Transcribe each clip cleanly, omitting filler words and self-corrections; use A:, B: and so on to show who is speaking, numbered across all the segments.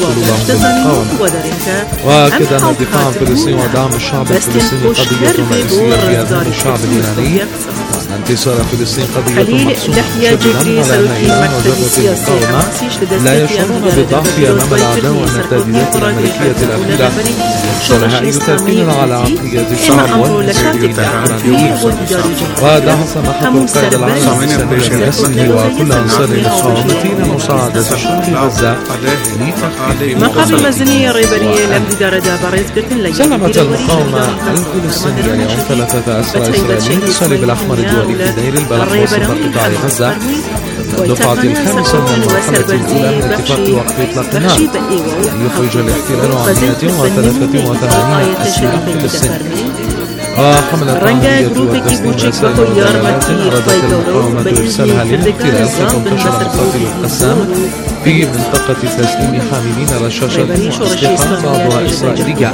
A: قلوبهم بالمقاومة. وكذا أن الدفاع عن فلسطين ودعم الشعب الفلسطيني قضية رئيسية في أذهان الشعب الإيراني، وأن انتصار فلسطين قضية محسومة جدا على إيران وجبهة المقاومة لا يشعرون بالضعف أمام الأعداء، وأن التهديدات الأمريكية الأخيرة صالحة تركيزا على عقلية الشعب والمسؤولين الإيرانيين. ودعا سماحة القائد العام الرئاسي وكل أنصار المقاومة إلى مساعدة شعب غزة.
B: مقام مزنية ريبرية لابدار دابريز
A: سلمت المقاومة الفلسطينية اليوم 3 أسرى إسرائيليين للصليب الأحمر الدولي في دير البلح وسط قطاع غزة، الدفعة الخامسة من المرحلة الأولى من اتفاق وقف إطلاق النار، يخرج الاحتلال عن 183 أسيرا فلسطينيين. وحملت عملية فلسطين رسائل ودلالات أرادت المقاومة إرسالها للاحتلال فتنتشر مقاتل القسام في منطقة تسليم حاملين رشاشات وأسلحة بعضها إسرائيلية.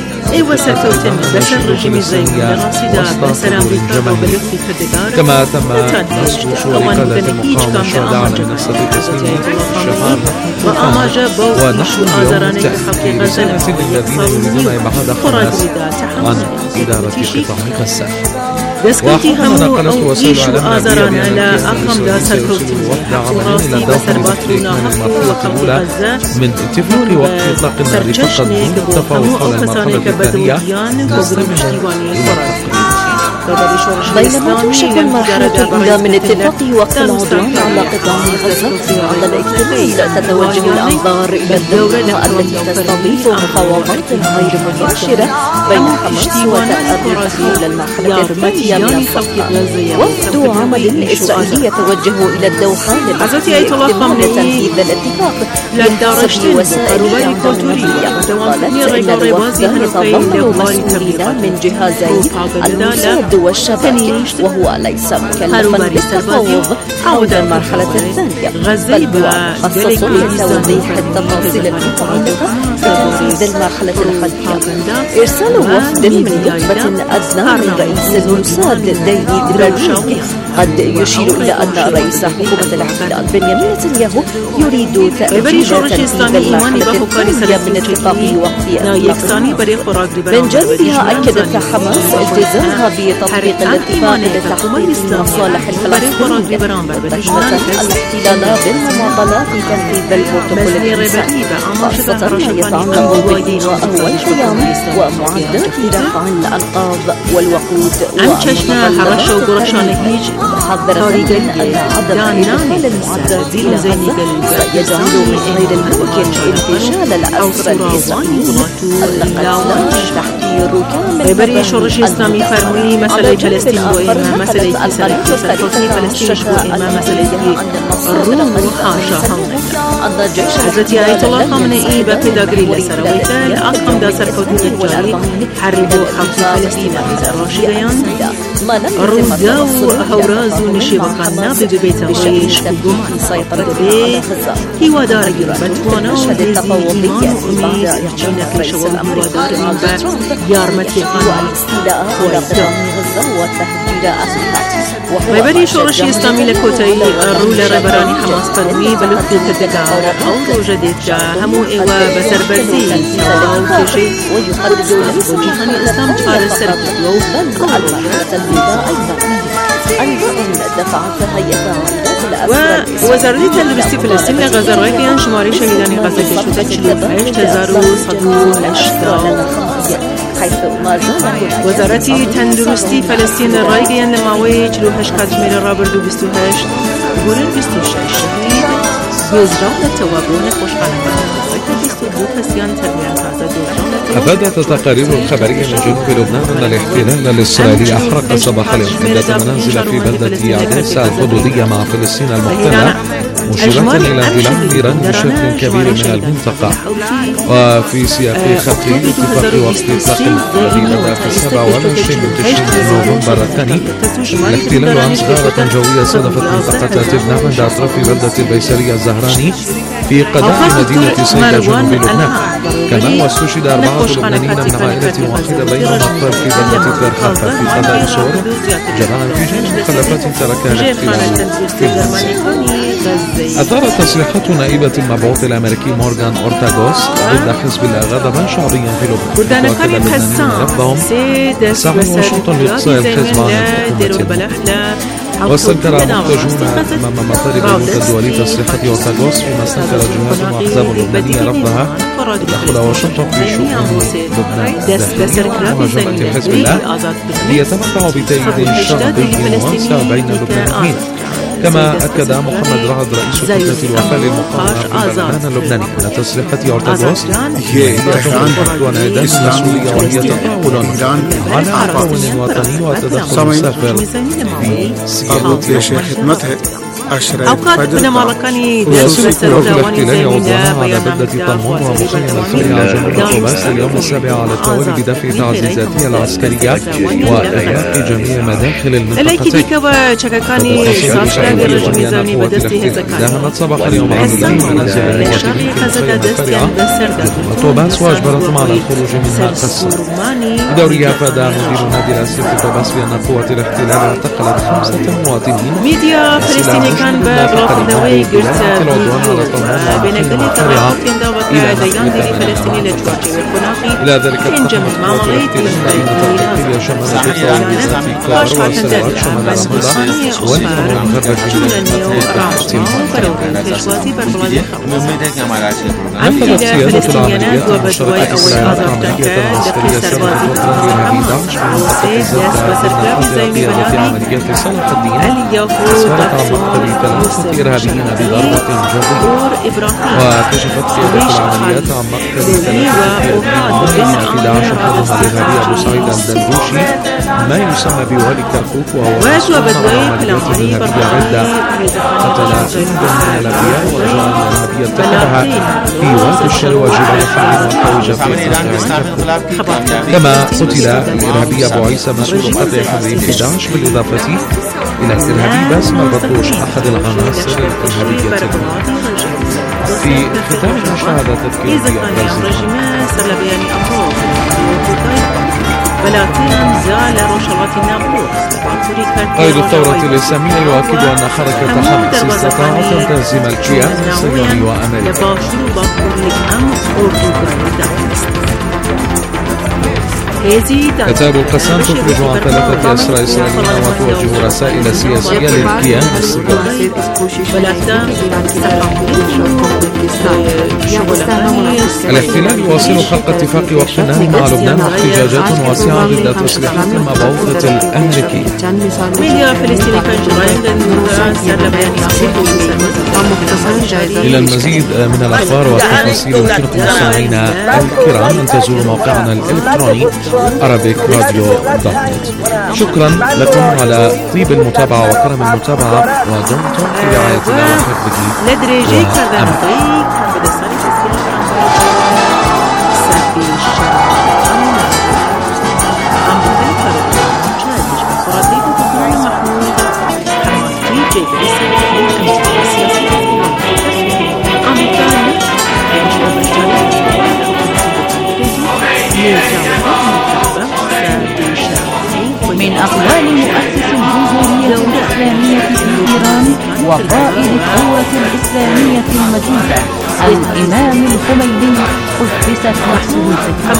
A: كما تم نصب صور قادة المقاومة الشهداء على منصة تسليم الشهر ونحن اليوم تأكيد رسالة للذين يريدون إبعاد حماس عن إدارة قطاع غزة.
B: دەستکەوتی هەموو ئەو ئیش و ئازارانە لە ئەخەمدا سەرکەوتن ڕاستی بەسەربات و ناحەق و خەڵکی غەزە سەرچەشنێک بۆ هەموو ئەو کەسانێک کە بەدڵگیان بۆ گرە پشتیوانی خۆراک.
C: بينما توشك المرحلة الأولى من اتفاق وقف العدوان على قطاع غزة على الاكتمال، تتوجه الأنظار إلى الدورة التي تستضيف مفاوضات غير مباشرة بين حماس وتأثر تحويل المرحلة الثانية من الصفقة. وفد عمل إسرائيلي يتوجه إلى الدوحة لتنفيذ الاتفاق بحسب وسائل الإعلام المحلية. قالت إن الوفد يتضمن مسؤولين من جهازين الموساد والشبكة، وهو ليس مكلفا بالتفاوض حول المرحلة الثانية، بل هو مخصص لتوضيح التفاصيل المتعلقة بتنفيذ المرحلة الحالية. إرسال وفد من رتبة أدنى من رئيس الموساد ديفيد بريدلي قد يشير إلى أن رئيس حكومة الاحتلال بنيامين نتنياهو يريد تأجيل تنفيذ المرحلة الثانية من اتفاق وقف إطلاق. من جانبها أكدت حماس التزامها بتطبيق الاتفاق لتحقيق مصالح الفلسطينيين، وتشمل الاحتلال بالمماطلات في تنفيذ البروتوكول الإنساني، خاصة ما يتعلق بالإيواء والقيام ومعدات دفع الأنقاض والوقود ومحضرات محذرة من أن عدم إدخال المعدات إلى غزة سيجعل من غير الممكن انتشال الأسرى الإسرائيليين القتلى تحقير كامل
B: ريبري شورش إسلامي فرمي مسألة فلسطين وإما مسألة سلفي فلسطين وإما مسألة الروم وحاشا حضرت آية الله خامنئي بپیداگری لسرویتا لأقام دا سرکوتنی الجاری حربو خلق فلسطین إذا راشدیان رودا و هوراز و نشیبقانا ببیت غیش بگمان سيطرة به هیوادار بتوانا و ایمان و امید جینک شوال هیوادار یارمتی
C: والاستيلاء على قطاع غزة والتهجير
B: ريبري شورش إسلامي لكوتاي الرول ريبراني حماس فرمي بلوكت التدقار أو جديد همو إيوا بسربرزي أو تشي
C: ويحدد
B: وجهان الإسلام جار السربي
C: المرحلة البيضاء أيضا دفعت هيئة
B: ووزارة تندرستی فلسطین لغزة رایگیان شماری شهیدان غزه شده 45180 وزارة تندرستی فلسطین رایگیان لماوی 48 کاتژمیر رابرد و 28 بورن 26 شهید دوزران لتوابون خوشقلمه غزه که 22 کسیان تربیان تازه دوزران.
A: أفادت التقارير الخبرية من جنوب لبنان أن الاحتلال الإسرائيلي أحرق صباح اليوم عدة منازل في بلدة عديسة الحدودية مع فلسطين المحتلة، مشيرة إلى اندلاع إيران بشكل كبير من المنطقة. وفي سياق خط اتفاق وقف إطلاق الذي بدأ في 27 من تشرين نوفمبر الثاني، الاحتلال أمس غارة جوية صادفت منطقة ترناف عند أطراف بلدة البيسرية الزهراني في قضاء مدينة صيدا جنوب لبنان. كما واستشهد 4 لبنانيين من عائلة واحدة بينهم أطفال في بلدة كرخافة في قضاء صور جراء انفجار مخلفات تركها الاحتلال في المنزل. أثارت تصريحات نائبة المبعوث الأمريكي مورغان أورتاغوس ضد حزب الله غضبا شعبيا في لبنان. وأكد اللبنانيين رفضهم سعي واشنطن لإقصاء الحزب عن الحكومة. واستنكر محتجون أمام مطالب الدولي تصريحات أورتاغوس، فيما استنكر جهات وأحزاب لبنانية رفضها تدخل واشنطن في شؤون لبنان داخليا. وهجمت حزب الله ليتمتع بتأييد شعبي واسع بين اللبنانيين. كما أكد محمد رعد رئيس كتلة الوفاء للمقاومة في البرلمان اللبناني أن تصريحات أورتاغوس هي تحدث عن انعدام المسؤولية وهي تطاول على عون وطني وتدخل سافر في سياسة
B: أوقات بينما لكاني
A: يواصل قوات الاحتلال عدوانها على بلدة طلمون ومخيم الفريعة جنوب طوباس لليوم السابع على التوالي بدفع تعزيزاتها العسكرية وإغلاق جميع مداخل المنطقتين. دهمت صباح اليوم عدد من منازل المواطنين في مخيم الفريعة جنوب طوباس وأجبرتهم على الخروج منها قسرا. بدورها أفاد مدير نادي الأسير في طوباس بأن قوات الاحتلال اعتقلت 5 مواطنين.
B: ميديا فلسطينية كان ببلاغ دوي قلت بين قلة الرقم دوبك ديان دي فلسطيني لجواجي والقناقي
A: إلى ذلك تقدمت قوات الاحتلال التطبيقية شمال قطاع في كبر وسلوات شمال رمضان والمرور المغربي نفذت سيادة العمليات المشتركة إسرائيل عملية عسكرية سنة الوطن الإرهابي داعش في عمليات صلاح الدين أسفرت عن مقتل 3 إرهابيين بضربة جوية. وكشفت سيادة العمليات عن مقتل 3 إرهابيين في داعش حرمها الإرهابي أبو سعيد الدندوشي ما يسمى بوالي كركوك، وهو عمليات إرهابية عدة قتل من الأبرياء وجرائم إرهابية ارتكبها في وادي الشلوى وجبال حمد والحوجة في كركوك. كما قتل الإرهابي أبو عيسى مسؤول قتل حمدين في داعش، بالإضافة إلى الإرهابي باسم البطوش أحد العناصر الإرهابية. في ختام المشاهدة تذكير بأبرز قائد الثورة الإسلامية يؤكد أن حركة حماس استطاعت أن تهزم الكيان الصهيوني وأمريكا. كتاب القسام تخرج عن 3 أسرى إسرائيليين وتوجه رسائل سياسية للكيان الصهيوني. الاحتلال يواصل خلق اتفاق وقف النار مع لبنان واحتجاجات واسعة ضد تصريحات المبعوثة الأمريكي. إلى المزيد من الأخبار والتفاصيل يمكنكم مستمعينا الكرام أن تزوروا موقعنا الإلكتروني arabicradio.net. شكرا لكم على طيب المتابعة وكرم المتابعة، ودمتم في رعاية الله وحفظه
C: من أقوال مؤسس الجمهورية الإسلامية في إيران وقائد الثورة الإسلامية المجيدة الإمام الخميني قدست نفسه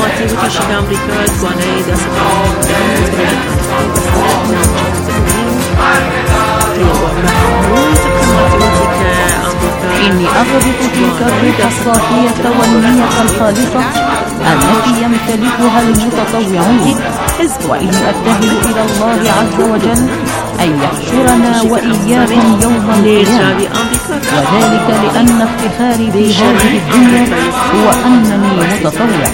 C: إني أغبط تلك الروح الصافية والنية الخالصة التي يمتلكها المتطوعون، وإني أبتهل إلى الله عز وجل أن يحشرنا وإياكم يوم القيامة، وذلك لأن افتخاري في هذه الدنيا هو أنني متطوع.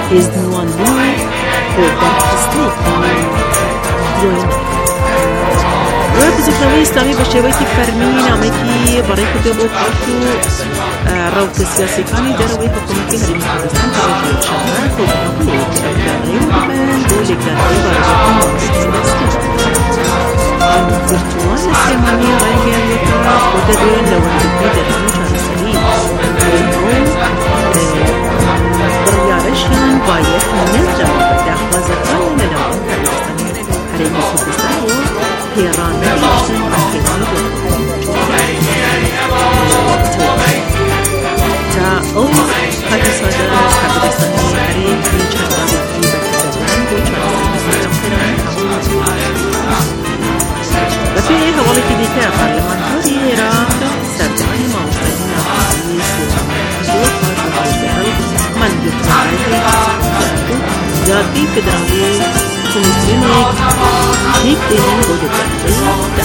B: وبزكريا إسلامي بشويتي فرمين عميكي بريكو دبو كوتو روت السياسي كاني دروي حكومتي هذه المحادثة ترجع الشمال وبنقول الدارين وبين دولك دارين الفرتوان السيمانية غير وتدين لو البيت المجال السليم بايخ نرجع وفتح وزرقان للعون كالمستمر حريم سبساو هيران مليشن وكيميدو تا أو قد صدر كالمستمر حريم في شرطة بكتبان بوشرطة وفي هوالي كديكا برلمانتاري هيران سرداني موصلين عقليس من ذاتي فدرالي كونسيونيك هيك دينين بودتاكي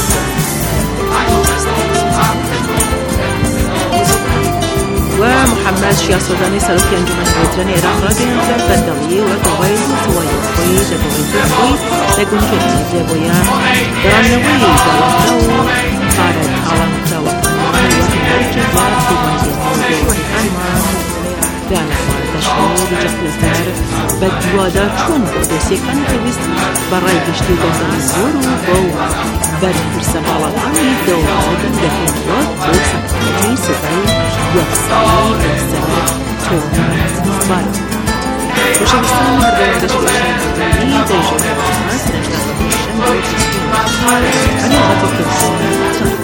B: ومحمد شيا سوداني سلوكي انجمن بودراني عراق راجين بندالي وقوائي سواي خوي جدوي خوي لكن كنتي جابويا درانوي دلاتو قارد عالم توقعني وكنرجع في منزل وحكاما دانا تشعر بجفلتر بدوادا چون بودسی کن تویست برای گشتی دندان زورو و بر فرصة بالغانی دوادن دفن راد بوسا کنی سبای یکسایی بسر تونات بار وشبستان مردوندش بشن کنی دیجه فرماس نجدان بشن بوشن أنا غطو كرسي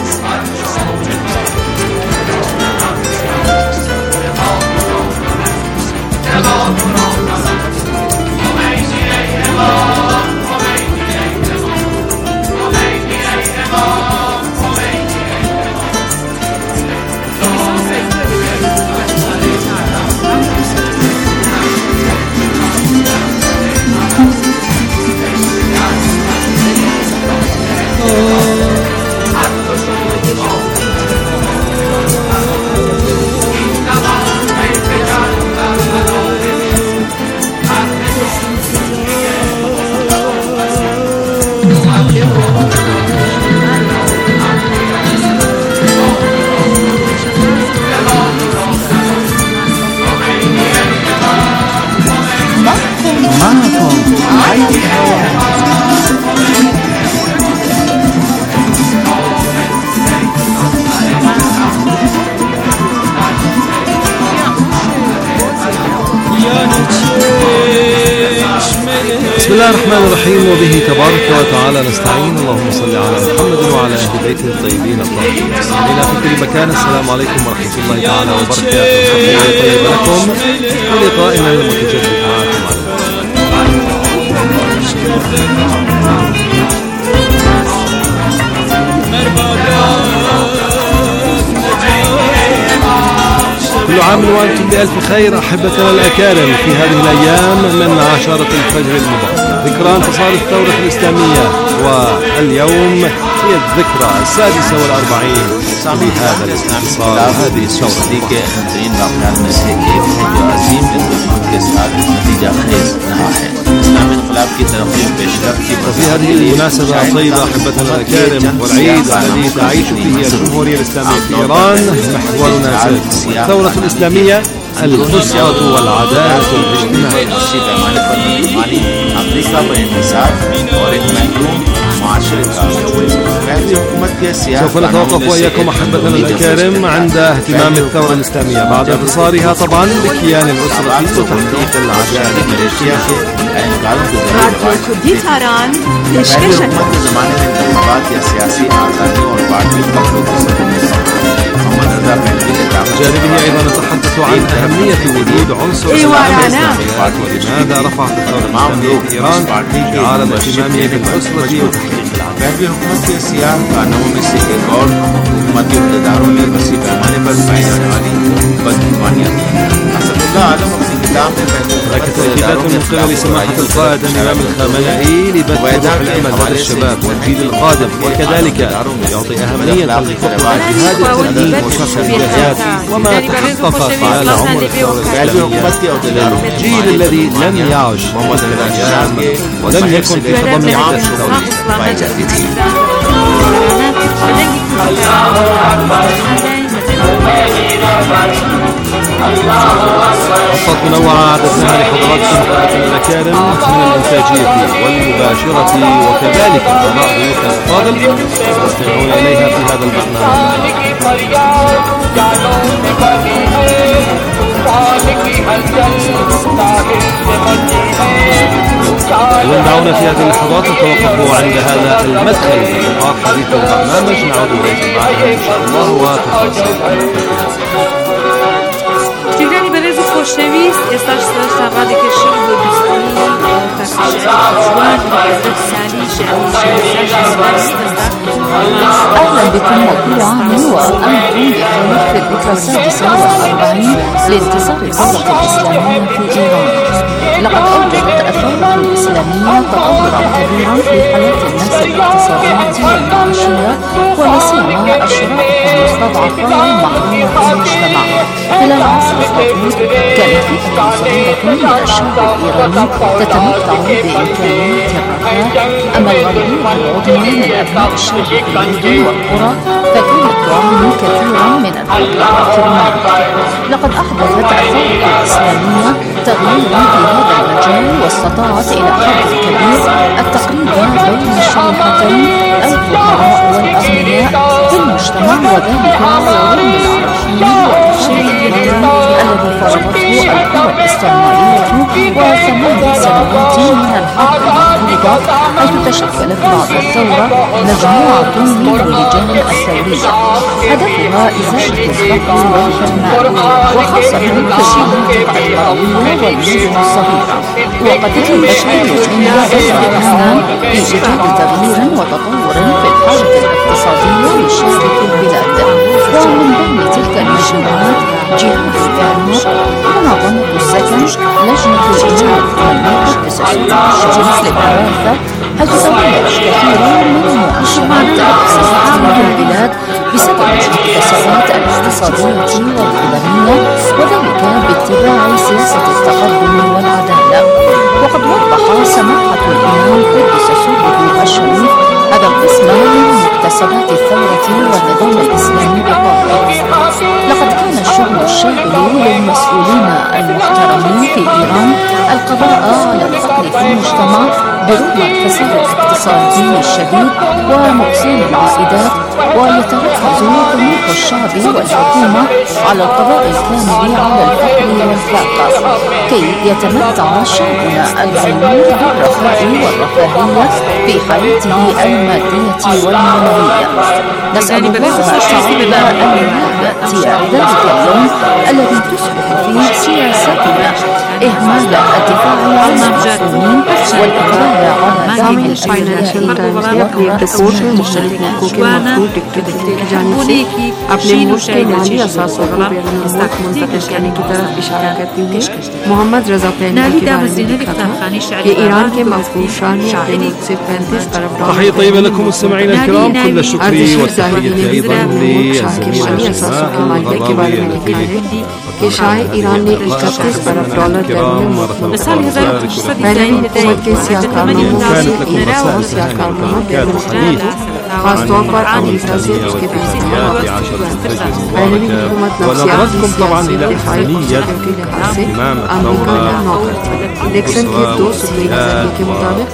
A: بسم الله الرحمن الرحيم وبه تبارك وتعالى نستعين. اللهم صل على محمد وعلى أهل بيته الطيبين الطاهرين. مستمعينا في كل مكان، السلام عليكم ورحمة الله تعالى وبركاته. تحية طيبة لكم في لقائنا المتجدد معكم كل عام وأنتم بألف خير أحبتنا الأكارم في هذه الأيام من عشرة الفجر المبارك، ذكرى انتصار الثورة الإسلامية، واليوم هي الذكرى 46 لهذا الانتصار هذه الثورة. وفي هذه المناسبة الطيبة أحبتنا الأكارم والعيد الذي تعيش فيه الجمهورية الإسلامية في إيران، محورنا زاد الثورة الإسلامية، الأسرة والعدالة الاجتماعية. سوف نتوقف وإياكم أحبتنا الأكارم عند اهتمام الثورة الإسلامية بعد انتصارها طبعا بكيان الأسرة وتحقيق العدالة الاجتماعية.
B: راديو كردي تهران पेशकश ज़माने में इंतखाबात या सियासी आज़ादियों और पार्टियों का
A: بجانبه أيضا نتحدث عن أهمية وجود عنصر الأمن الإسلامي ولماذا رفعت الثورة الإسلامية في إيران شعار الاهتمام بالأسرة وتحقيق العدالة.
D: हुकूमत के सियाह कानूनों में से एक और हुकूमती इक़्तिदारों में वसी पैमाने पर पाई जाने वाली बदगुमानियां
A: تأكيدات من قبل سماحة القائد الإمام الخامنئي لبث روح الأمل لدى الشباب والجيل القادم، وكذلك يعطي أهمية للحكم بجهاد التدين وشرح الجهاد وما تحقق خلال عمر الثورة الإسلامية للجيل الذي لم يعش الأيام ولم يكن في خضم عهد الثورة. خطط منوعة أعددناها لحضراتكم أحبتنا الأكارم من الإنتاجية والمباشرة وكذلك قضاء ضيوفنا الفاضل تستمعون إليها في هذا البرنامج. ودعونا في هذه اللحظات نتوقف عند هذا المدخل لنقاط حديث البرنامج. نعود إليكم بعدها إن شاء الله وتفاصيل.
B: شنیدنی برای خوشنویس استاش سرشتاقاتی که شغل و دوستانی تفشیش جوان حضرت سالی
C: أهلا بكم وكل عام وأنتم بخير في الذكرى السادسة والأربعين لانتصار الدولة الإسلامية في إيران. لقد أوجدت الثورة الإسلامية تطورا كبيرا في حياة الناس الاقتصادية والمعيشية ولا سيما الشرائح المستضعفة والمحرومة في المجتمع. خلال العصر الحديث كانت فئة صغيرة من الشعب الإيراني تتمتع بإمكانيات الرفاه، أما الغالبية العظمى من أبناء الشعب في المدن والقرى فكانت تعاني كثيرا من الفقر والحرمان. لقد أحدثت الثورة الإسلامية تغييرا في هذا المجال واستطاعت إلى حد كبير التقريب بين الشريحتين الفقراء والأغنياء في المجتمع، وذلك رغم العراقيل والشيء الذي فرضته القوى الاستعمارية و8 سنوات من الحرب المفروضة، حيث تشكلت بعد الثورة مجموعة من الرجال الثورية هدفها إزالة الفقر والحرمان، وخاصة في المناطق القروية والمدن الصغيرة. وقد كانت الجمهورية الإسلام في إيجاد تغيير وتطور في الحالة الاقتصادية للشعب في البلاد. ومن بين تلك المجموعات جهاد الإعمار، منظمة السكن، لجنة الإيجاد والمقدس الشريف للدراسة، حيث تغيرت كثيرا من مؤشرات الاقتصاد في البلاد بسبب المكتسبات الاقتصادية والخدمية، وذلك باتباع سياسة التقدم والعدالة. وقد وضح سماحة الإمام قدس سره الشريف هذا القسم من مكتسبات الثورة والنظام الإسلامي بقوله: لقد كان الشغل الشاغل للمسؤولين المحترمين في إيران القضاء على الفقر في المجتمع برغم الفساد الاقتصادي الشديد ونقصان العائدات، ويتركز طموح الشعب والحكومة على القضاء الكامل على الفقر والفاقة كي يتمتع شعبنا الغيور بالرخاء والرفاهية في حياته المادية والمعنوية. نسأل الله تعالى أن يأتي ذلك اليوم الذي تصبح فيه سياستنا إهمال الدفاع عن المظلومين والإقبال على دعم
E: फाइनेंशियल रिपोर्ट में मुख्तलिफ मुल्कों के मखलूक डिक्टेटरशिप की जानिब से अपने मुल्क के माली असासों को मुल्क मुंतकिल करने की तरफ इशारा करते हुए मोहम्मद रजा पहलवी के बारे में लिखा था कि ईरान के मकबूल शाह ने अपने मुल्क से 35 अरब डॉलर
A: تحية طيبة لكم مستمعينا الكرام، كل الشكر والتحية أيضا
E: असासों के मालिक के बारे में लिखा है कि शाह ईरान ने 31 अरब डॉलर पहले हुकूमत के सियाहकारों और सियाहकारों खासतौर पर अमेरिका से उसके पहले भी हुकूमत नफ्सियात की सियासी दिफाई मकसदों के लिहाज से अमेरिका का नौकर था। निक्सन के 2 सूत्री नजरिए के मुताबिक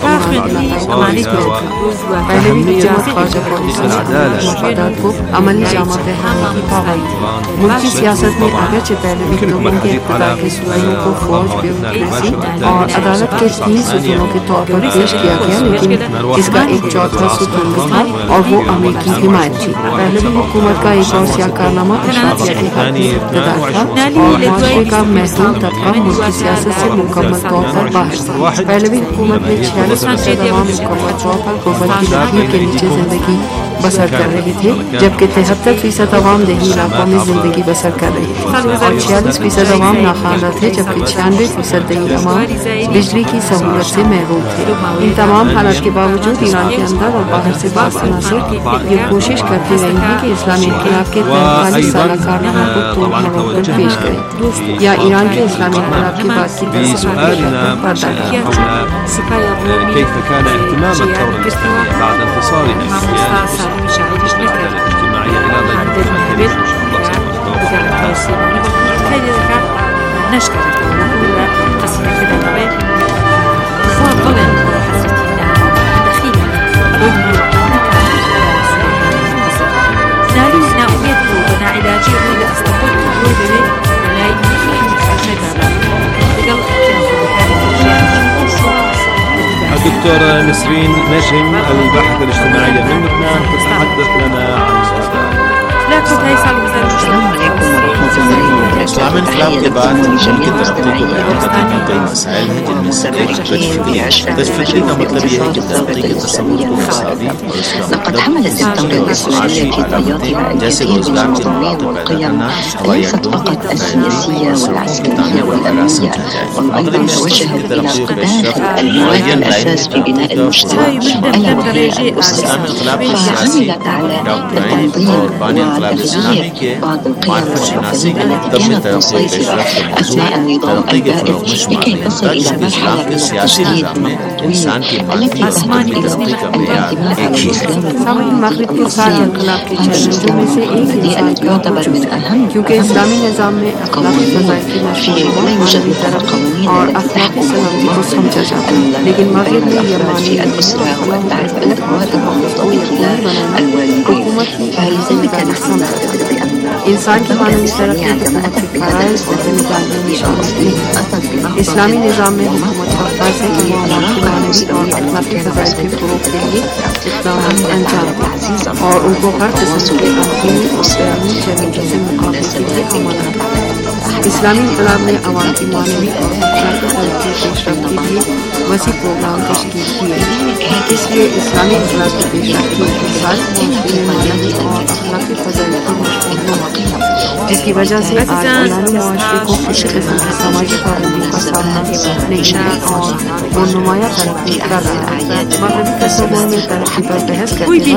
E: पहले भी हुकूमत खारजा पॉलिसी मफादात को अमली जामा पहनाने की पाबंद थी। मुल्क की सियासत में अगरचे पहले भी लोगों के इक़्तिदार के सूबाइयों को फौज, ब्यूरोक्रेसी और अदालत के 3 सूत्रों के तौर पर पेश किया गया, लेकिन इसका एक चौथा सूत्र था और वो अमेरिकी हिमायत थी। पहले भी हुकूमत का एक और सियाह कारनामा अशराफिया के हाथ में इक़्तिदार था और माशरे का महसूल तबका मुल्क की सियासत से मुकम्मल तौर पर बाहर था। पहले भी हुकूमत में 46% अवाम मुकम्मल तौर पर गुर्बत की लकीर के नीचे जिंदगी बसर कर रहे थे, जबकि 73% अवाम देही इलाकों में जिंदगी बसर कर रहे थे और 46% अवाम नाखाना थे, जबकि 96% देही अवाम बिजली की सहूलत से महरूम थे। इन तमाम हालात के बावजूद ईरान के अंदर और बाहर से बास ये कोशिश करती रही है कि इस्लामी इनकलाब के 45 साल कारनामा को तोड़ पेश करें या ईरान के इस्लामी इनकलाब के बाद की पर्दा डालें।
A: كيف كان اهتمام الثورة الإسلامية بعد انتصارها في العدالة الاجتماعية إلى
B: علاجيه إذا استطعت تقول بني لا يمكن
A: دكتورة نسرين نجم الباحثة الاجتماعية من لبنان تتحدث لنا عن هذا.
F: السلام عليكم ورحمة الله وبركاته.
D: اسلام انقلاب के बाद मुमकिन तरक्की को बयान करने में कई मसाइल हैं जिनमें से एक तशफ़ीक़ी का मतलब यह है कि तरक्की के तस्वुर को मसावी और उसका
F: لقد حملت الثورة الإسلامية في طياتها الأهداف الوطنية والقيم ليست فقط السياسية والعسكرية والأمنية، وأيضا توجهت إلى قضايا المواد الأساس في بناء المجتمع ألا وهي الأسرة. فعملت على التنظيم وتغيير بعض القيم والعقائد التي كانت مسيطرة أثناء النظام البائد لكي تصل إلى مرحلة من التجديد والتطوير التي تهدف إلى الانتماء على الإسلام
E: मगरिब के साथ इनकलाब की चैलेंजों में से एक क्योंकि इस्लामी निज़ाम में अखलाकी फ़ज़ाइल की नशरी तरक्की और अखलाकी सलामती को समझा जाता है, लेकिन मगरिब में यमानी हुकूमत की इंसान की मानवी तरक्की हुकूमत के फ़राइज़ और ज़िम्मेदारियों में शामिल नहीं। इस्लामी निज़ाम में हुकूमत का फ़र्ज़ है कि वो मानवी और अखलाकी फ़ज़ाइल के फ़रोग़ के लिए इक़दाम अंजाम दें और उनको हर किस्म के अमूमी और बैरूनी चैलेंजों से मुकाबले के लिए आमादा करें। इस्लामी इनक़लाब ने अवाम की मानवी और अखलाकी तरक्की पेशरफ़्त के लिए वसी प्रोग्राम तश्कील किए, इसलिए इस्लामी इनक़लाब की पेशरफ़्त की मिसाल मानवी और अखलाकी फ़ज़ाइल की मशहूर जिसकी वजह से आज इरानी मुआशरे को किसी किस्म की समाजी पाबंदी का सामना नहीं है और वो नुमाया तरक्की कर रहा है। मगरबी कस्बों में तरक्की पर बहस करते वक्त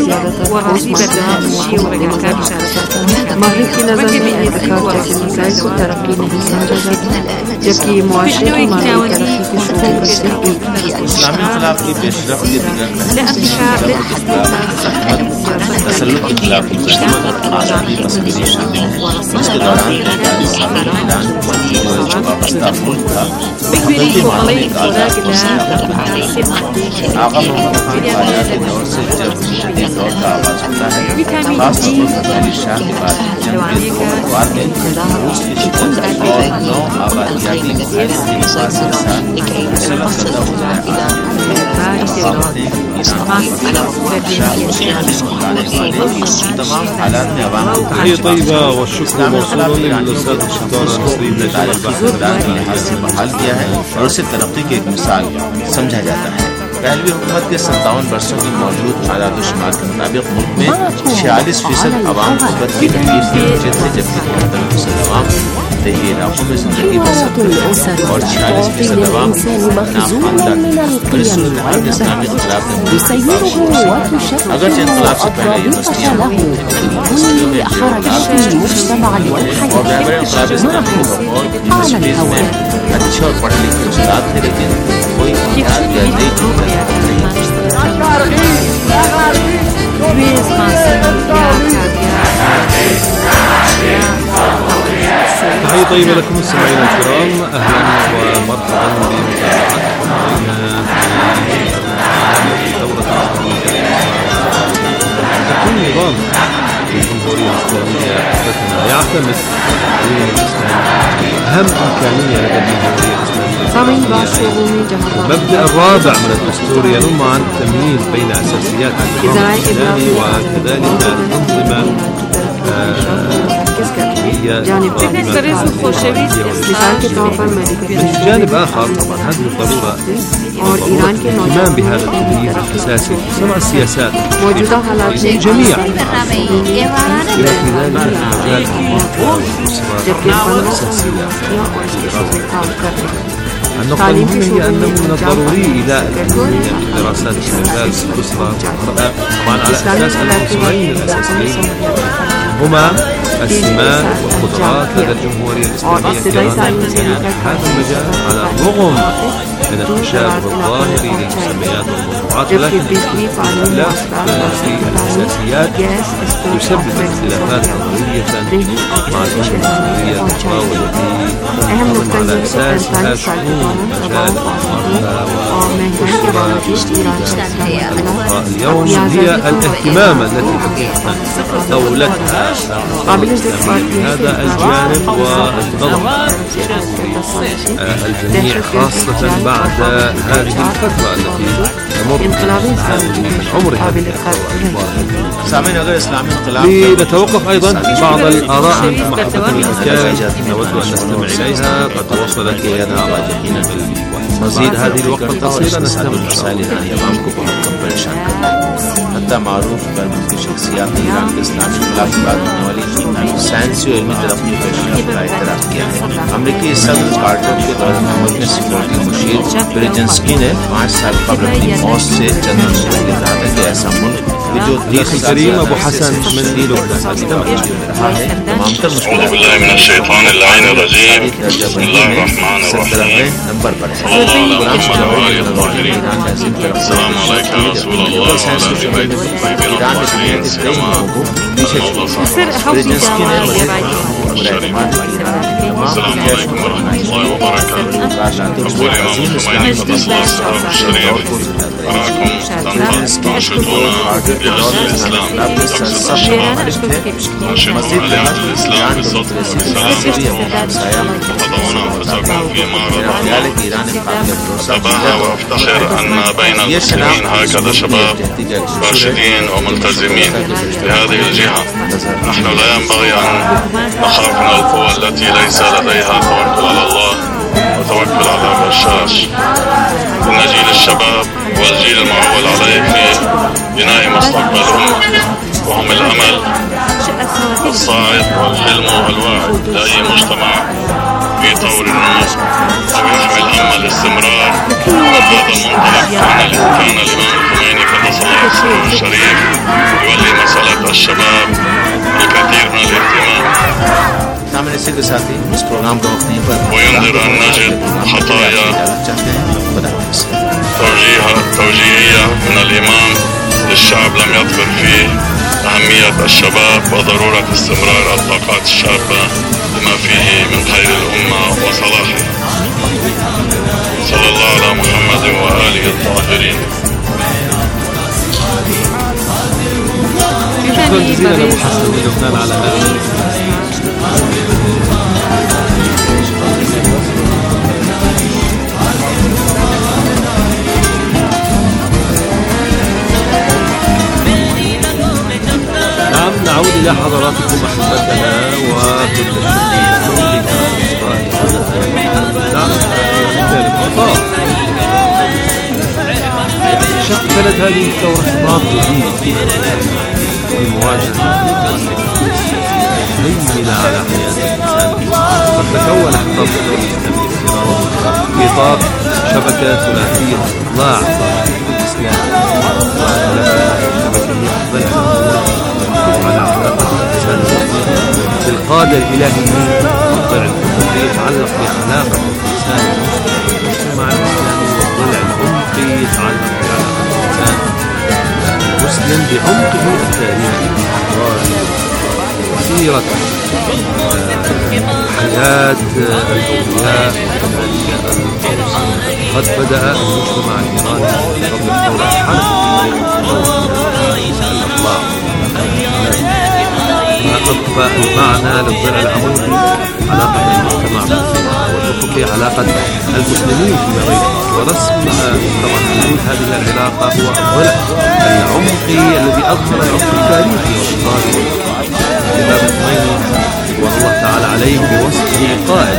E: मगरिब की नज़र में एतकाद जैसे मसाइल को तरक्की नहीं समझा जाता, जबकि ये मुआशरे की मानवी तरक्की के शोबे में से एक है।
D: इस्लामी इनक़लाब की पेशरफ़्त के तसल्लुत इनक़लाब की आज़ादी तस्वीरें शामिल हैं, जिसके दौरान वाबस्ता मुल्क था हकूक़ी मामले का आगा मोहम्मद खान ख्वाजा के दौर से जब जदीद दौर का आगाज़ होता है, खास तौर पर फतेह अली शाह के बाद जंग के दौर में रूस की शिकस्त और नौ आबादियाती मुहारिब के साथ तमाम हालात में अवाम को
A: طيبة والشكر موصول للأستاذ الدكتور نسرين नजम
D: के लिहाज से बहाल किया है और उसे तरक्की की एक मिसाल समझा जाता है। पहलवी हुकूमत के 57 वर्षों की मौजूद आदाद शुमार के मुताबिक मुल्क में 46% अवाम गुर्बत की लकीर से नीचे थे, जबकि 73% अवाम देही इलाकों में जिंदगी बसर और 46% अवाम नामखानदार। इस्लामी इनक़लाब ने अगर इनक़लाब से पहले यूनिवर्सिटियाँ और रहबर इनक़लाब इस्लामी और यूनिवर्सिटीज़ में अच्छे और पढ़े लिखे उस्ताद थे, लेकिन कोई इतिहास या नई
A: تحية طيبة لكم مستمعينا الكرام، أهلا ومرحبا بمتابعتكم في دورة الجمهورية الإسلامية حدثنا يعتمد أهم إمكانية لدى الجمهورية الإسلامية. المبدأ الرابع من الدستور ينم عن التمييز بين أساسيات النظام الإسلامي وكذلك الأنظمة من جانب آخر طبعا هذه الضرورة الاهتمام بهذا التمييز الأساسي في صنع السياسات للجميع بما في ذلك مجال الأساسية. النقطة المهمة هي أنه من الضروري إيلاء الأهمية من دراسات استغلال الأسرة طبعا على أساس العنصرين الأساسيين هما السمات والقدرات لدى الجمهورية الإسلامية في هذا المجال على الرغم من التشابه الظاهري للمسميات والموضوعات، ولكن الاختلاف في الأساسيات يسبب اختلافات نظرية مع الجمهورية الأخرى والتي تنظم على أساس لا شؤون مجال المرأة
E: ومهنة إرادة
A: اليوم هي الاهتمام التي تقدمها دولتها هذا الجانب والضغط الجميع خاصة بعد هذه الفترة التي تمر من عمرها. لنتوقف أيضا بعض الآراء عن محطة المكان نود أن نستمع إليها قد وصلت إلينا مزيد هذه الوقت القصيرة نستمع
D: حتى معروف برمز شخصیات ایران کے اسلامی خلاف بات ہونے والی سائنسی اور علمی ترقی کا اعتراف کیا ہے. امریکی صدر کارٹر کے دور حکومت میں سیکورٹی مشیر برجنسکی نے 5 سال قبل اپنی موت سے چند ماہ پہلے کہا تھا کہ ایسا ملک جو
A: أخي الكريم أبو حسن من ديلو
G: أعوذ بالله من الشيطان اللعين الرجيم. بسم الله الرحمن الرحيم. صلى الله على محمد وآله الطاهرين. السلام عليك يا رسول الله وعلى آل بيته الطيبين الطاهرين. سيما الموضوع صحيح. السلام عليكم ورحمة الله وبركاته. أقول إمام الخميني قدس الله سره الشريف أراكم تنشطون لأجل الإسلام تقصد الشباب تنشطون لأجل الإسلام بالصدق والسلام وتضعون أنفسكم في معرض أتباهى وأفتخر أن بين المسلمين هكذا شباب راشدين وملتزمين بهذه الجهة. نحن لا ينبغي أن نخاف من القوى التي ليس لديها توكل على الله وتوكل على الرشاش. إن جيل الشباب هو الجيل المعول عليه في بناء مستقبل الأمة، وهم الأمل الصاعد والحلم والوعد لأي مجتمع في طور النمو أو يحمل هم الاستمرار. هذا المنطلق كان الإمام الخميني قدس الله سره الشريف يولي مسألة الشباب الكثير من الاهتمام وينذر أن نجد خطايا توجيهية من الإمام للشعب لم يذكر فيه أهمية الشباب وضرورة استمرار الطاقات الشابة بما فيه من خير الأمة وصلاحها. صلى الله على محمد وآله الطاهرين.
A: شكرا جزيلا أبو حسن من لبنان على هذا. نعود إلى حضراتكم أحبتنا وكل شكلت هذه الثورة خطاب جديد في مواجهة هيمنة على حياة الإنسان. قد تكون خطاب الدولة الإسلامية في إطار شبكة ثلاثية إطلاع الإسلام على علاقة الإنسان بالقادة الإلهيين والضلع الحقوقي يتعلق بعلاقة الإنسان بالمجتمع الإسلامي، والضلع العمقي يتعلق بعلاقة الإنسان المسلم بعمقه التاريخي وسيرة حياة الأولياء. قد بدأ المجتمع الإيراني قبل الثورة الحرب المعنى للضلع العمودي علاقة المجتمع والأفقي علاقة المسلمين فيما بينهم، ورسم طبعا وجود هذه العلاقة هو الضلع العمقي الذي أظهر العمق التاريخي والحضاري للإمام الخميني والله تعالى عليه بوصفه قائد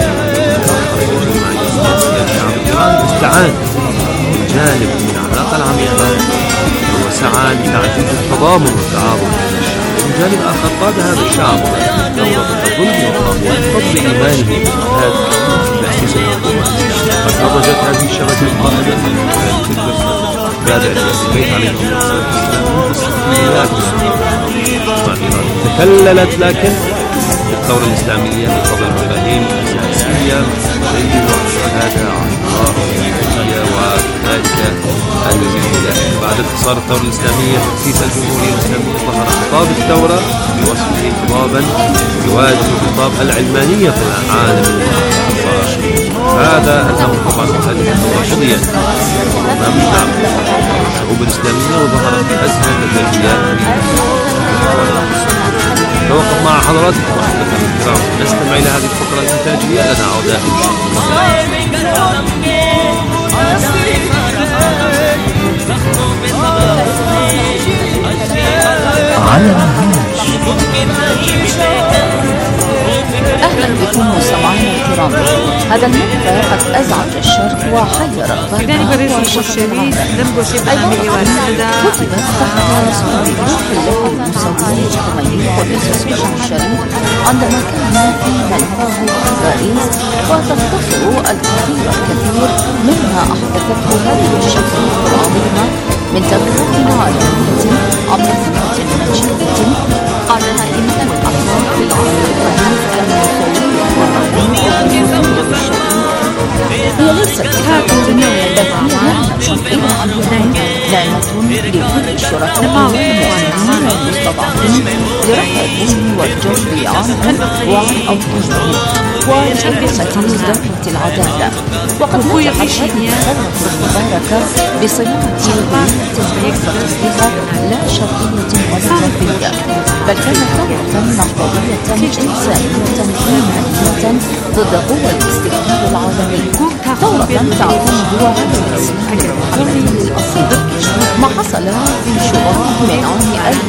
A: الشعب الإيراني استعان بجانب من العلاقة العميقة وسعى لتعزيز التضامن والتعاون. من جانب آخر قاد هذا الشعب الثورة بالظلم والطاغوت بفضل إيمانه بالجهاد بتأسيس الحكومة. قد نضجت هذه الشبكة القائمة بقيادة البيت عليه الصلاة والسلام تكللت لكن الثورة الإسلامية بفضل المفاهيم الأساسية والشيء والشهادة على الله والحرية وذلك الذي بعد انتصار الثورة الإسلامية تأسيس الجمهورية الإسلامية ظهر خطاب الثورة بوصفه خطابا يواجه خطاب العلمانية في العالم. هذا الأمر طبعا ذلك قضية أمام الشعوب الإسلامية وظهرت أزمة التداعيات توقف مع حضراتكم أحبتنا الكرام نستمع إلى هذه الفقرة الإنتاجية لنا عودة إن شاء الله.
C: على الهامش. أهلا بكم مستمعينا الكرام. هذا المقطع قد أزعج الشرق وحير الغرب وشغل أيضا كتبت تحت صورة روح الله المصوري الخميني قدس روحه الشريف عندما كان في ملقاه في باريس وتختصر الكثير مما أحدثته هذه الشخصية العظيمة من تغييرات عالمية عبر فترة مجيدة قالها إمام الأطفال في العصر الحديث المصوري هي ليست كتابة بل هي نعمة إلى نعمة لكل الشركاء والمؤمنين والمستضعفين لرفع والجلب عنهم وعن أوطانهم وشبكة دولة العدالة. وقد نجحت هذه الثورة المباركة بصناعة هوية فكرية لا شرقية ولا غربية بل كانت ثورة نهضوية إنسانية إيمانية ضد قوى الاستكبار العالمي، ثورة تعتمد على الإسلام الحقيقي للأصيل. ما حصل في شباط من عام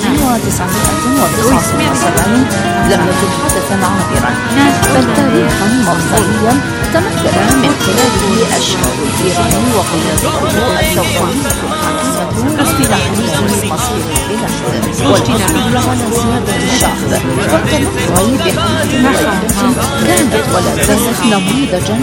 C: 1979 لم يكن حدثا عابرا بل تاريخا مفصليا تمثل من خلاله الشعب الإيراني وقيادته الثورية الحاكمة في تحرير مصير البلاد والحصول على سيادة الشعب والتمتع بحياة كانت ولا زالت نموذجا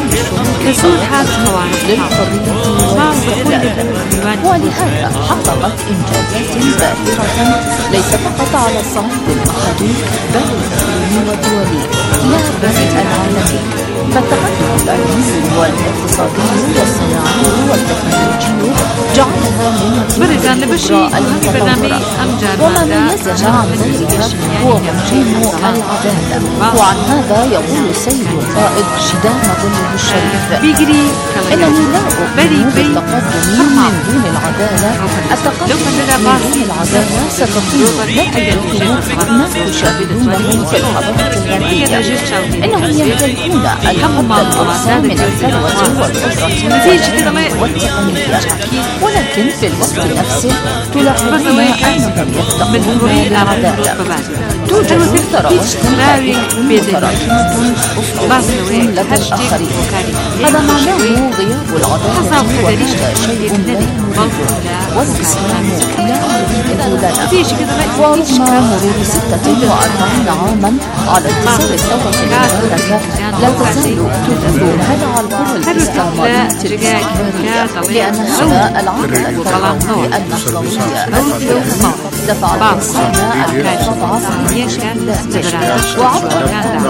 C: للحرية والاستقلال، ولهذا حققت إنجازات باهرة ليس فقط على الصعيد المحلي بل الإقليمي والدولي لا بل العالمي. فالتقدم العلمي والاقتصادي والصناعي والتكنولوجي جعلها من الكبرى المتطورة، وما ميزها عن غيرها هو مفهوم العدالة. وعن هذا يقول السيد القائد دام ظله الشريف: إنني لا أؤمن بالتقدم من دون العدالة. التقدم من دون العدالة ستطير نتيجته ما تشاهدونه في الحضارة الغربية. إنهم يمتلكون الحظ الأوسع من الثروة والقدرة والتقنية، ولكن في الوقت نفسه تلاحظون أنهم يفتقدون العدالة. توجد ثروة متراكمة أسطورية لدى الآخرين. هذا معناه غياب العدالة وهذا شيء لا نريده والإسلام لا يريده لنا. ورغم مرور 46 عاما على انتصار الثورة المباركة لا تزال تدور هذا على القوى الاستعمارية الاستعمارية لأن هذا العمل الفرعوني النهضوية الإيراني دفع الإنسان المستضعف وعبر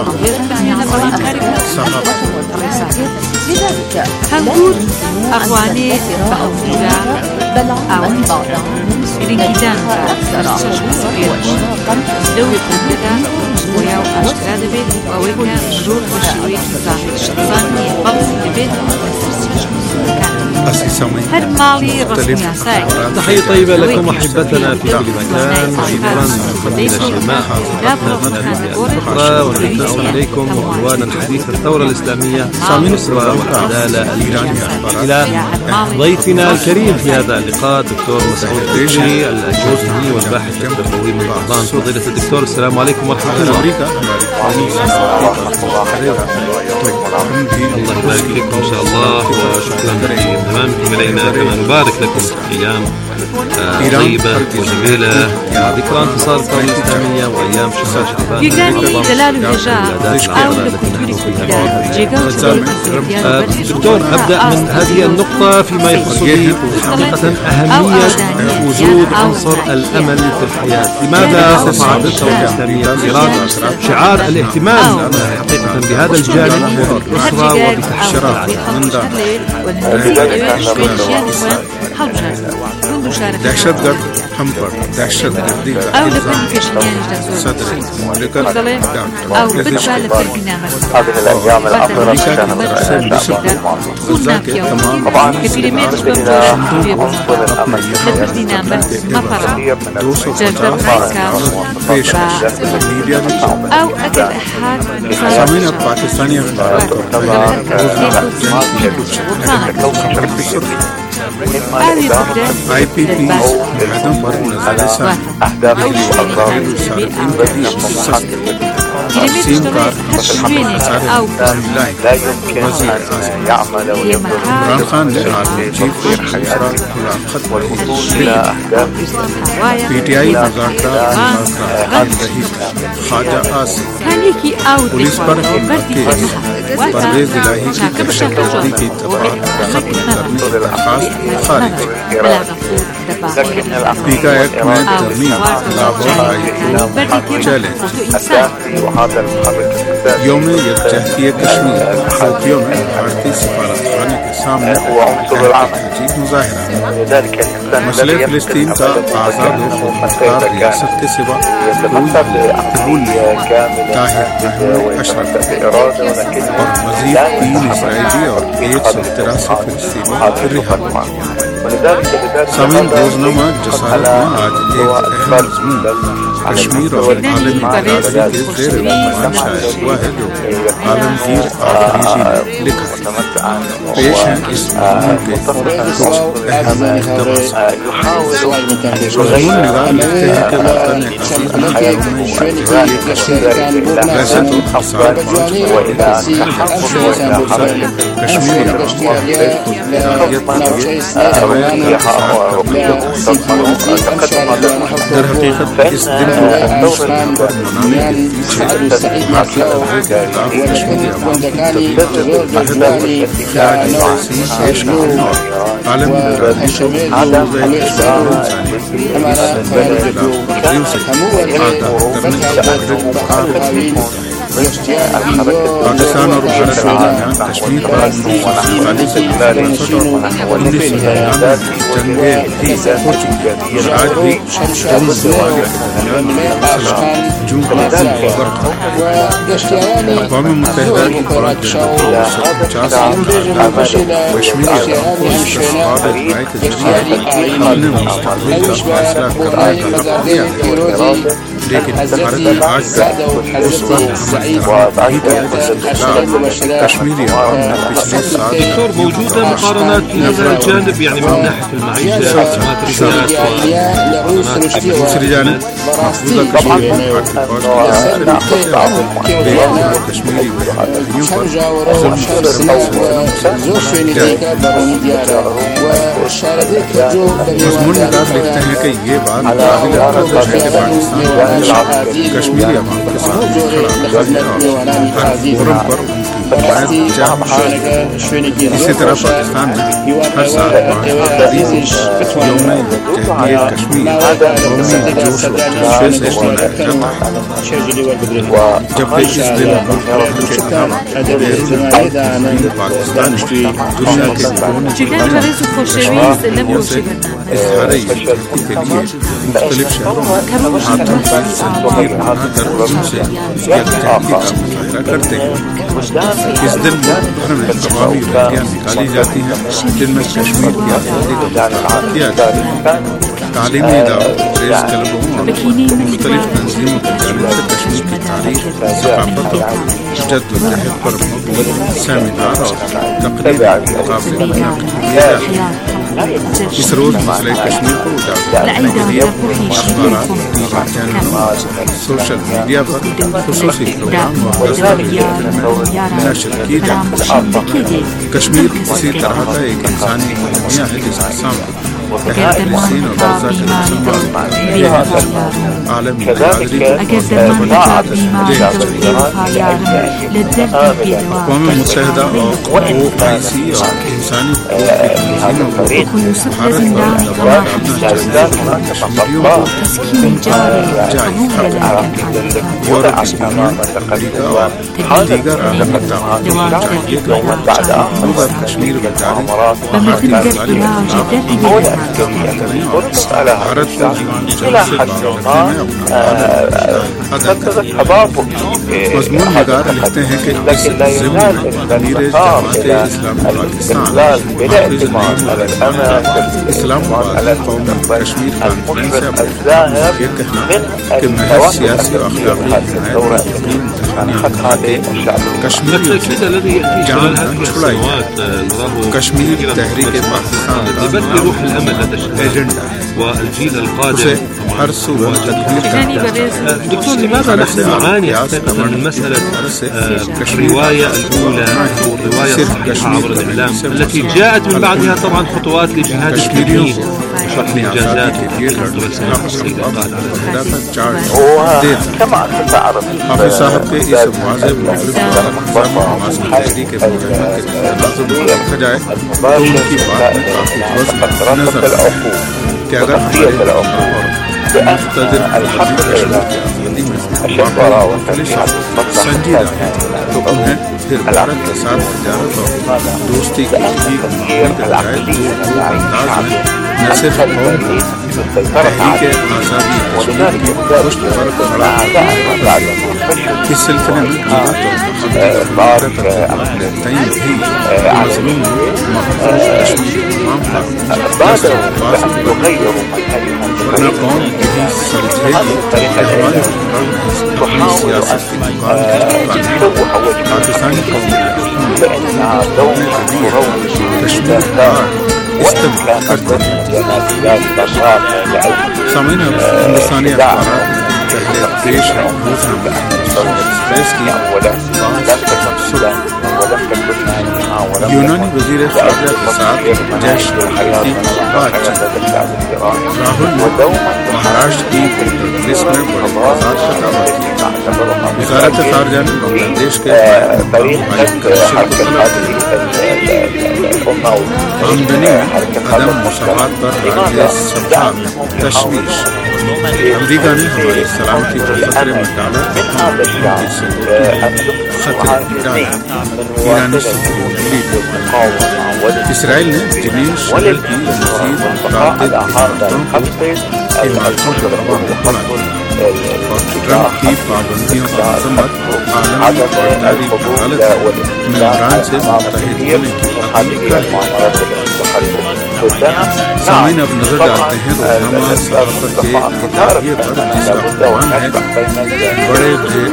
C: لذلك
B: هنقول أخواني بحضورة أو الانكدام دولة البلدان وياو أشكال بيت وويكا جرور وشوي ظاهر الشيطاني قبض البيت هر مالي رسمي ساي.
A: تحية طيبة لكم أحبتنا في كل مكان. شكرا فضيلة الشماء الفقرة ونبدأ إليكم عنوان الحديث الثورة الإسلامية النصرة والعدالة الإيرانية. إلى ضيفنا الكريم في هذا اللقاء دكتور مسعود بكري الجوزني والباحث التربوي من أردن. فضيلة الدكتور السلام عليكم ورحمة الله. الله يبارك فيكم إن شاء الله وشكرا لتمامكم إلينا كما نبارك لكم أيام طيبة وجميلة ذكرى انتصار الثورة الإسلامية وأيام شهر شعبان. دكتور أبدأ من هذه النقطة فيما يخص حقيقة أهمية وجود عنصر الأمل في الحياة. لماذا رفعت الثورة الإسلامية في إيران شعار الاهتمام حقيقة بهذا الجانب وبالأسرة وبتحشيرات
H: दहशतगर्द हम पर दहशतगर्दी का इल्जाम सदर मुमलिकत डॉक्टर अमरीका के तमाम मीडिया सामीन अब पाकिस्तानी IPP मैदान पर नजरसानी تقسيم كار أو لا يمكن أن يعمل عمران خان لعالم چیف وزراء خط PTI مذاکرات رہی خواجہ آصف पुलिस पर परवेज इलाही की दहशतगर्दी की तबाह खत्म करने की दरखास्त खारिज पीका एक्ट में तरमीम लाहौर हाईकोर्ट चैलेंज यौम यकजहती कश्मीर टोक्यो में भारतीय सफारतखाने के सामने अजीब मुजाहरा मसले फिलिस्तीन का आज़ाद और मुख्तार रियासत के सिवा कोई कबूल ताहिर अशरफ और मजीद 3 इसराइली और 183 फिलिस्तीनी रिहा। समीन रोजनामा जसारत में आज एक अहम मज़मून कश्मीर और आलमी बरादरी के ज़ेर इल्ज़ाम शाया हुआ है जो आलमगीर आफरीदी ने लिखा है। पेश है इस मज़मून के कुछ अहम इक़्तिबास। मज़मून निगाह लिखते हैं कि वतन अज़ीज़ में वैसे तो साल 5 कश्मीर दर हकीकत इस दिन को मनाने के पीछे भारतीय तबलीग के खिलाफ कश्मीरी अवाम की तबलीग पेश करने और आलमी बरादरी को पाकिस्तान और भारत के दरमियान कश्मीर पर 1947 से 1999 जंगें भी हो चुकी हैं और आज भी जंग ममालिक के दरमियान मसला जूं का खबर था। अक़वाम मुत्तहिदा की 5 जनवरी 1950 कश्मीरी अवाम को इंतख़ाब राय के जरिए अपने मुस्तक़बिल का फैसला करने का हक़ दिया गया, लेकिन भारत ने आज तक उस पर कश्मीरी अवाम ने पिछले 7
I: دكتور موجودة مقارنات من الجانب يعني من ناحية المعيشة
H: दूसरी जानिब मकबूजा कश्मीर में कश्मीरी बहरियों पर मज़मून निगार लिखते हैं कि ये बात काबिल तवज्जो है कि पाकिस्तान कश्मीरी अवाम के साथ खड़ा है और हर फोरम पर उनकी इसी तरह पाकिस्तान में हर साल 5 फरवरी को यौम यकजहती कश्मीर कौमी जोश और जज्बे से मनाया जाता है, जबकि इस दिन मुल्क के अलावा बैरून पाकिस्तान दुनिया के कोने से इज़हार यकजहती के लिए मुख्तलिफ शहरों में हाथों पर संगीत बनाकर उनसे यकजहती का मुजाहरा करते हैं। इस दिन मुल्क भर में तमामी रैलियां निकाली जाती हैं जिनमें कश्मीर की आज़ादी का मुतालबा किया जाता है। तालीमी इदारों, प्रेस क्लबों और मुख्तलिफ तंजीमों की जानिब से कश्मीर की तारीख, सकाफत और जद्दोजहद पर मबनी सेमिनार और तकरीरी मुकाबले मुनक़िद किए जाते हैं। इस रोज़ मसले कश्मीर को उजागर करने के लिए अखबार, टीवी चैनल, सोशल मीडिया पर ख़ुसूसी प्रोग्राम और दस्तावेज़ नशर की जाती है। कश्मीर इसी तरह का एक इंसानी दुनिया है जिसके सामने फिलिस्तीन और गजा के मुसलमान आलमी बरादरी अक़वाम मुत्तहिदा और OIC और इंसानी तंजीमों को भारत पर दबाव डालना चाहिए, कश्मीरियों को उनका जायज़ यूरोपीय यूनियन, अमेरिका और दीगर आलमी ताक़त चाहिए कि कश्मीर में जारी भारतीय के खिलाफ भारत को जल्द से बात करने में अपना मजमून नगार लिखते हैं कि इस ज़िम्न अमीर जमात इस्लामी पाकिस्तान इस्लामाबाद कौम कश्मीर कॉन्फ्रेंस से ये कहना कि महज सियासी और अखलाकी कश्मीर जान छुड़ाई कश्मीर तहरीक पाकिस्तान एजेंडा
I: والجيل القادم
H: उसे हर सूरत
I: دكتور لماذا نحن نعاني من مسألة الرواية الأولى والرواية الصحيحة عبر الإعلام التي جاءت من بعدها طبعا خطوات لجهاد التمهيد وشرح الإنجازات
H: كما تعرف حافظ صاحب के इस वाज़ेह तहरीक देखा जाए तो उनकी बात में काफी वज़न नजर कि अगर संजीदा है तो उन्हें फिर भारत के साथ तिजारत और दोस्ती की उम्मीद लगाए जो अंदाज में न सिर्फ तहरीक आज़ादी की पुष्ट पर खड़ा इस सिलसिले में भारत अपने तय भी मजलूम कश्मीर वरना कौन यही समझेगी अपनी सियासत की पाकिस्तानी कौम कश्मीर का इस्तेमाल करते हैं। सामईन हिंदुस्तानी अखबार पहले पेश है एक्सप्रेस की यूनानी वजीर ख़ारजा के साथ जयशंकर की बातचीत राहुल ने महाराष्ट्र की लिस्ट में बड़े आजाद का दावा किया। वज़ारत ख़ारजा ने बांग्लादेश के आमदनी में अदम मसावत पर राज्यसभा तशवीश अमेरिका ने हमारी सलामती को खतरे में डाला ईरानी इसराइल ने जमीन शहर की मजीद इमारतों पर और ट्रंप की पाबंदियों पर मजम्मत आलमी फौजदारी अदालत में इमरान से मुत्तहिद होने की अपील कर सामीन अब नजर डालते हैं रोजनामा सहाफत के इदारे पर जिसका बयान है बड़े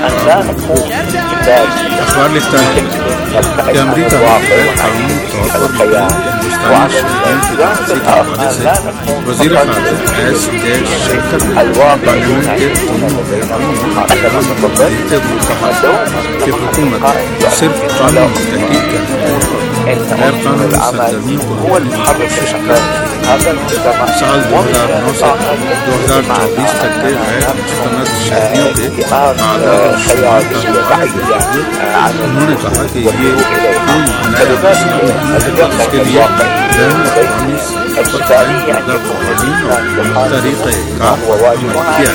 H: अखबार लिखता है कि अमेरिका में कानूनी तौर पर हिंदुस्तानी शहरियों की वापसी के हवाले से वज़ीर ख़ारजा एस जयशंकर ने पार्लियामेंट के दोनों बयानों में देते हुए कहा कि हुकूमत सिर्फ कानून तहरीक के गैर कानूनी सरगर्मियों को रोकने की कोशिश कर साल 2009 से 2024 तक के गैर मुस्तनद शहरियों के आदाद और शुमार का उन्होंने कहा कि ये कोई नया मसला नहीं है, इसके लिए गैर अवामी सफर कायम करदा कवानीन और तरीक़ेकार अमल किया।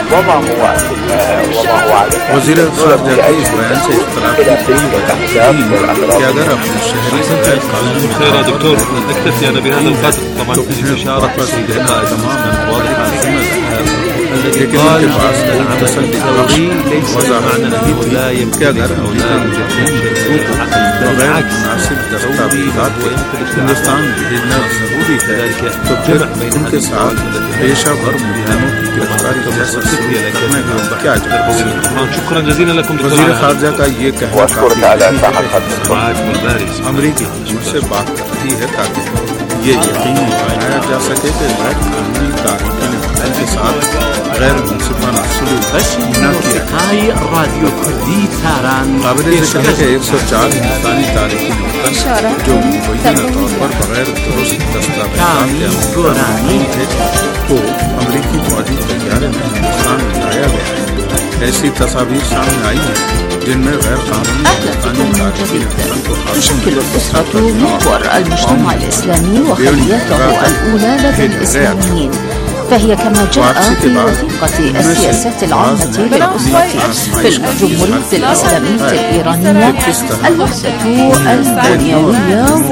H: वज़ीर ख़ारजा के इस बयान से इख्तिलाफ की कोई वजह नहीं है कि अगर अपने शहरी से
I: خير يا دكتور نكتفي أنا بهذا القدر طبعا في الإشارة
H: तमाम लेकिन उनके पास तसल्ली वज़ाहत नहीं थी कि अगर अमेरिका मुजाहिदीन बग़ैर मुनासिब दस्तावेज़ात के हिंदुस्तान भेजना ज़रूरी है तो फिर उनके साथ पेशा वर मुजरिमों की गिरफ्तारी जैसा करने का क्या जवाब।
I: شكرا جزيلا लकुम
H: वज़ीर ख़ारजा का ये कहना अमरीकी हुकूमत से बात करती है ताकि ये यकीनी बनाया जा सके कि गैर कानूनी तारकीन वतन के साथ गैर मुनसिफाना सलूक न किया। काबिल ज़िक्र है कि 104 हिंदुस्तानी तारकीन वतन जो मुबैना तौर पर बगैर दुरुस्त दस्तावेज़ात के नहीं थे को अमरीकी फौजी तैयारे में हिंदुस्तान लाया गया है। ऐसी तस्वीर सामने आई है जिनमें गैर कानूनी
C: تشكل الأسرة محور المجتمع الإسلامي وخليته الأولى لدى الإسلاميين، فهي كما جاء في وثيقة السياسات العامة للأسرة في الجمهورية الإسلامية الإيرانية الوحدة البنيوية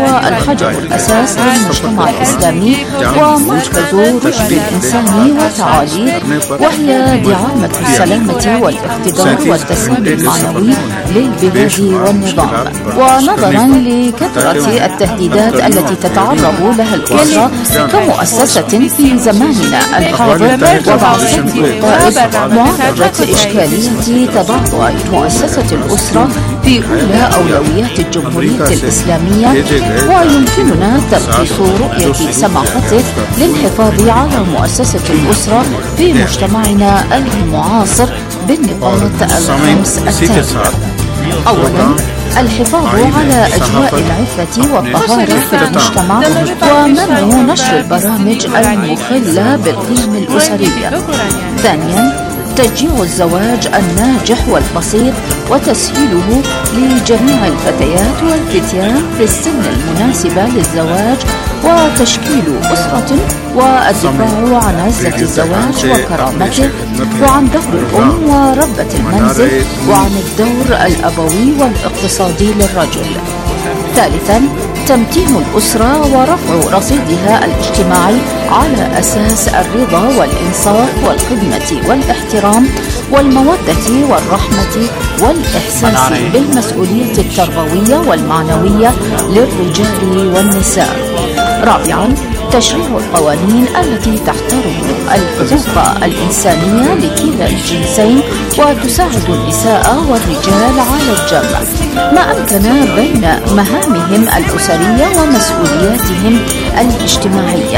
C: حجر الأساس للمجتمع الإسلامي ومركز رشد الإنسان وتعاليه، وهي دعامة السلامة والاقتدار والتسامي المعنوي للبلاد والنظام. ونظرا لكثرة التهديدات التي تتعرض لها الأسرة كمؤسسة في زماننا الحاضر وبعثة القائد معالجة إشكالية تبعضع مؤسسة الأسرة في أولى أولويات الجمهورية الإسلامية، ويمكننا تلخيص رؤية سماحته للحفاظ على مؤسسة الأسرة في مجتمعنا المعاصر بالنقاط الخمس التالية. أولا، الحفاظ على أجواء العفة والطهارة في المجتمع ومنع نشر البرامج المخلة بالقيم الأسرية. ثانيا، تشجيع الزواج الناجح والبسيط وتسهيله لجميع الفتيات والفتيان في السن المناسبة للزواج وتشكيل أسرة والدفاع عن عزة الزواج وكرامته وعن دور الأم وربة المنزل وعن الدور الأبوي والاقتصادي للرجل. ثالثا، تمتين الأسرة ورفع رصيدها الاجتماعي على أساس الرضا والإنصاف والخدمة والاحترام والمودة والرحمة والإحساس بالمسؤولية التربوية والمعنوية للرجال والنساء. رابعا، تشريع القوانين التي تحترم الحقوق الإنسانية لكلا الجنسين وتساعد النساء والرجال على الجمع ما أمكن بين مهامهم الأسرية ومسؤولياتهم الاجتماعية،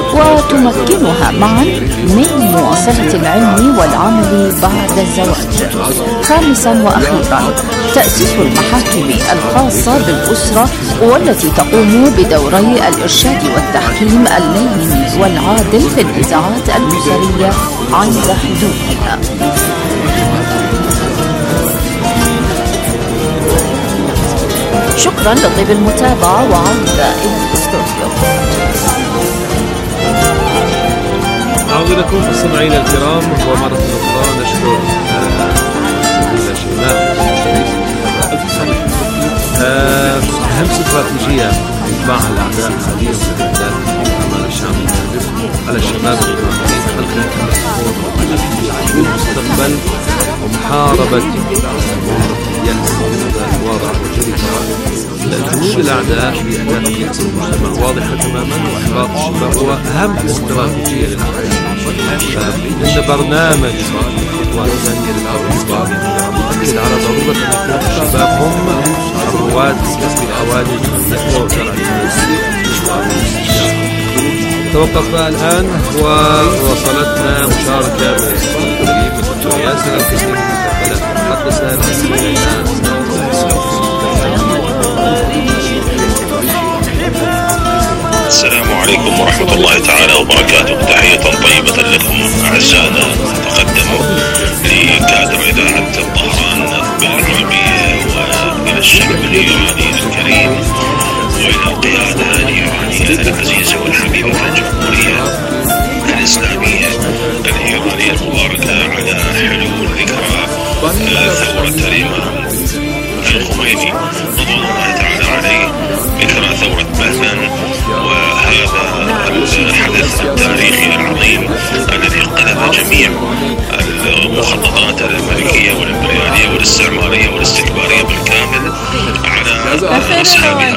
C: وتمكنها معا من مواصلة العلم والعمل بعد الزواج. خامسا وأخيرا، تأسيس المحاكم الخاصة بالأسرة والتي تقوم بدوري الإرشاد والتحكيم اللين والعادل في النزاعات الأسرية عند حدودها. شكرا لطيب المتابعة وعودة إلى الاستوديو.
I: أعود لكم مستمعينا الكرام ومرة أخرى نشكر زميلة شيماء أهم استراتيجية يتبعها الأعداء حاليا في الإعداد أمام الشعب المختلف على الشباب الإيرانيين خلق المستقبل ومحاربة اليأس الواضح والجريمة. جهود الأعداء في إعداد كياس المجتمع واضحة تماما، وإحباط الشباب هو أهم استراتيجية للأعداء. إن برنامج الخطوة الثانية للأوروبا يؤكد على ضرورة أن يكون الشباب هم الرواد في الحوادث التي توقفنا الآن ووصلتنا مشاركة من الدكتور ياسر الكثير من البلد المقدسة
G: السلام عليكم ورحمة الله تعالى وبركاته. تحية طيبة لكم أعزائنا. نتقدم لكادر إذاعة طهران بالعربية وإلى الشعب الإيراني الكريم وإلى القيادة الإيرانية العزيزة والحبيبة الجمهورية الإسلامية الإيرانية المباركة على حلول ذكرى ثورة الإمام الخميني رضوان الله تعالى عليه، ذكرى ثورة بهلان، وهذا الحدث التاريخي العظيم الذي قلب جميع المخططات الملكية والإمبريالية والاستعمارية والاستكبارية بالكامل على أصحابها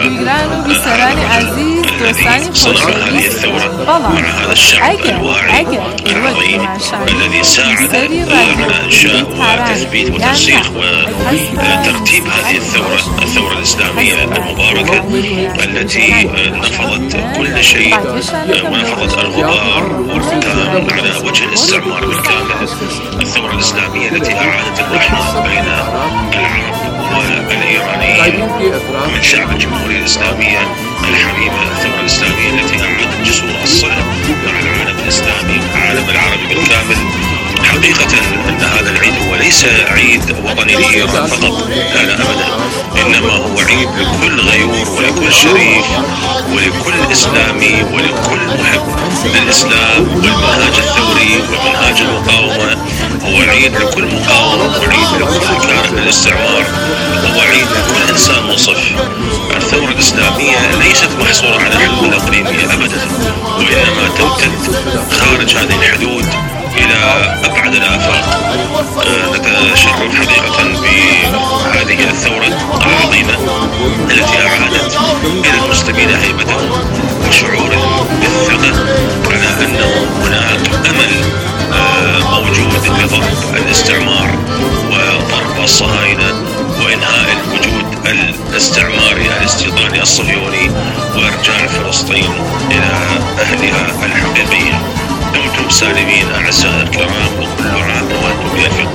G: الذي صنع هذه الثورة مع هذا الشعب الواعي العظيم الذي ساعد على إنشاء وتثبيت وترسيخ وترتيب هذه الثورة الإسلامية المباركة التي نفضت كل شيء ونفضت الغبار والركام على وجه الاستعمار بالكامل. الثورة الإسلامية التي أعادت الرحمة بين العرب والإيرانيين من شعب الجمهورية الإسلامية الحبيبة. الثورة الإسلامية التي أعادت جسور الصلة مع العالم الإسلامي العالم العربي بالكامل. حقيقة أن هذا العيد هو ليس عيد وطني لإيران فقط، لا أبدا، إنما هو عيد لكل غيور ولكل شريف ولكل إسلامي ولكل محب للإسلام والمنهاج الثوري والمنهاج المقاومة. هو عيد لكل مقاومة وعيد لكل كاره للاستعمار وعيد لكل إنسان منصف. الثورة الإسلامية ليست محصورة على حدود إقليمية أبدا، وإنما تمتد خارج هذه الحدود إلى أبعد الآفاق. نتشرف حقيقة بهذه الثورة العظيمة التي أعادت إلى المسلمين هيبتهم وشعورهم بالثقة على أنه هناك أمل موجود لضرب الاستعمار وضرب الصهاينة وإنهاء الوجود الاستعماري الاستيطاني الصهيوني وإرجاع فلسطين إلى أهلها الحقيقيين. دمتم سالمين أعزائي الكرام، وكل عام وأنتم بخير.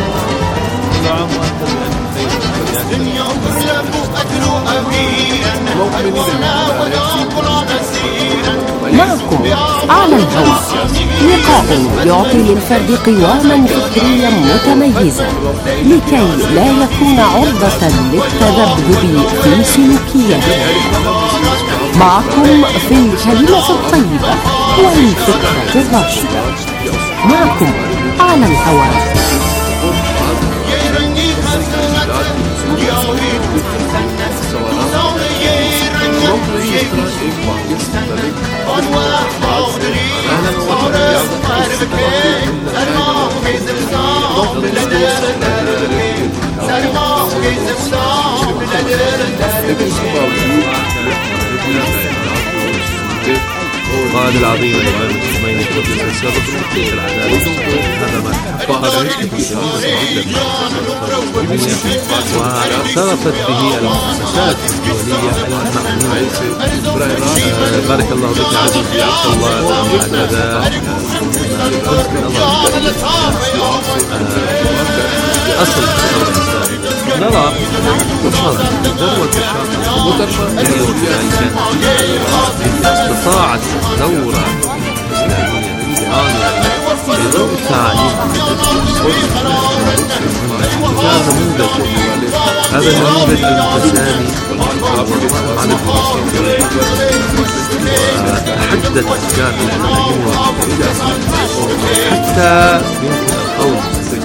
J: معكم على الهواء لقاء يعطي للفرد قواما فكرية متميزة لكي لا يكون عرضة للتذبذب في سلوكياته. معكم في الكلمة الطيبة والفكرة الراشدة. معكم على الهواء.
I: القائد العظيم الإمام الخميني قدس السابق في العدالة هذا ما واعترفت به المؤسسات الدولية المعنية. بارك الله بك عزيزي عبد الله هذا أصل الثورة الإسلامية. نرى ذروة استطاعت ثورة إسلامية بضوء التعليم هذا النموذج المتسامي على وحدت أفكار العلمانيين حتى يمكن القول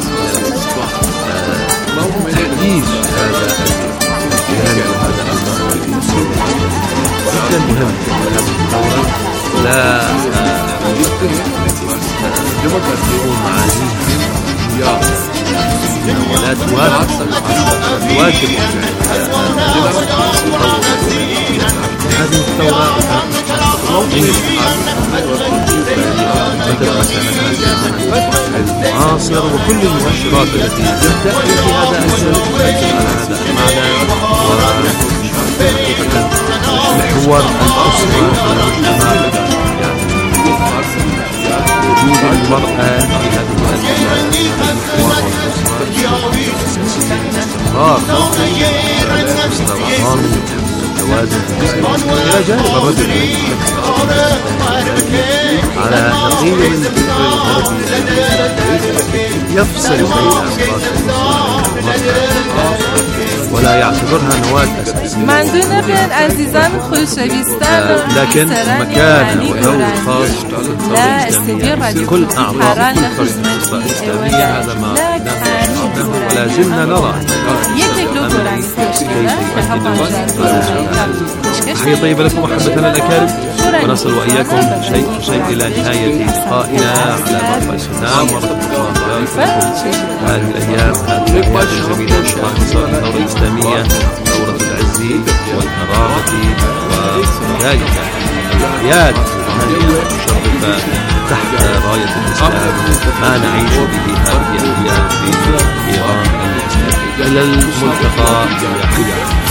I: تحديث هذا الجهاد وهذا الأمر جدا مهم. لا تكون معانيها ولا تواكب هذه الثورة المعاصر وكل المؤشرات التي تأتي في هذا الجانب على هذا المعنى محور الأسرة والمجتمع، وجود المرأة في هذه المحور والأسرة توازن إلى جانب الرجل على نقيض الفكر الغربي يفصل بين ولا يعتبرها نواة
K: ممنون بین عزیزان خوشویستان
I: لكن مكان ودور خاص في كل أعضاء الأسرة الإسلامية. هذا ما ولا زلنا نرى تحية طيبة لكم أحبتنا الأكارم، ونصل وإياكم شيء إلى نهاية لقائنا على مرفأ الختام. ورحمة الله وبركاته. هذه الأيام الجميلة الثورة الإسلامية، ثورة العز والكرامة وبداية الأعياد المشرفة تحت راية الإسلام، ما نعيش به هذه الأيام في إيران الإسلامية. إلى الملتقى يا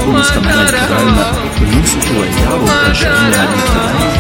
L: مستمعينا الكرام يوسف وإياه وتشاهدون هذه البرنامج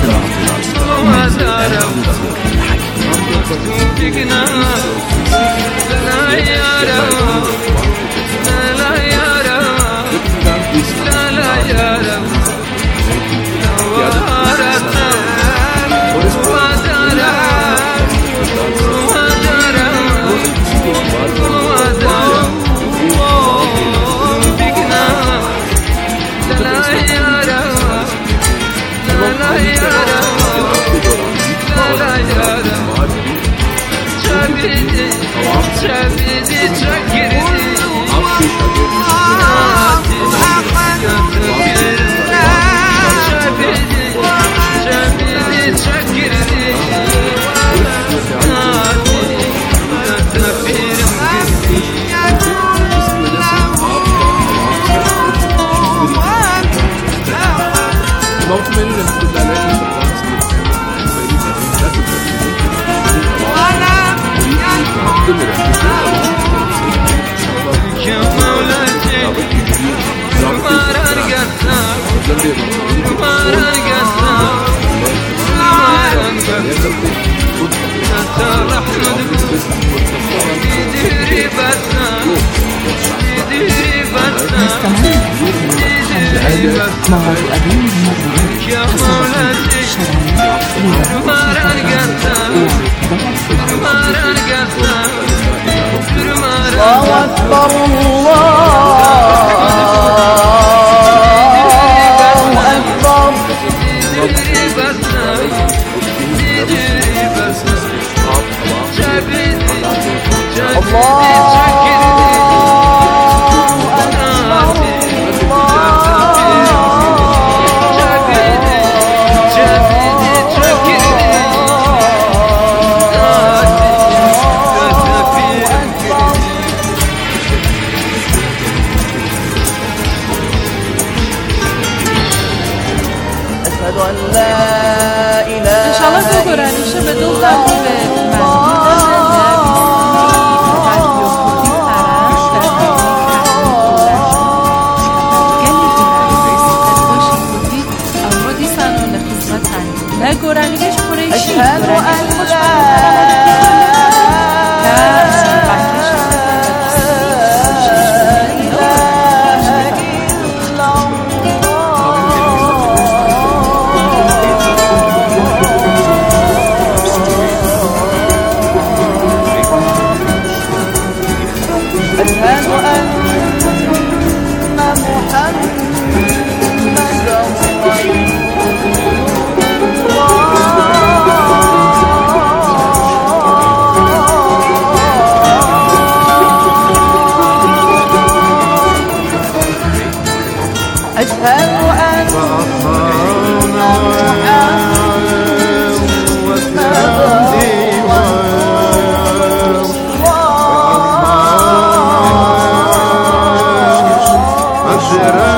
M: Será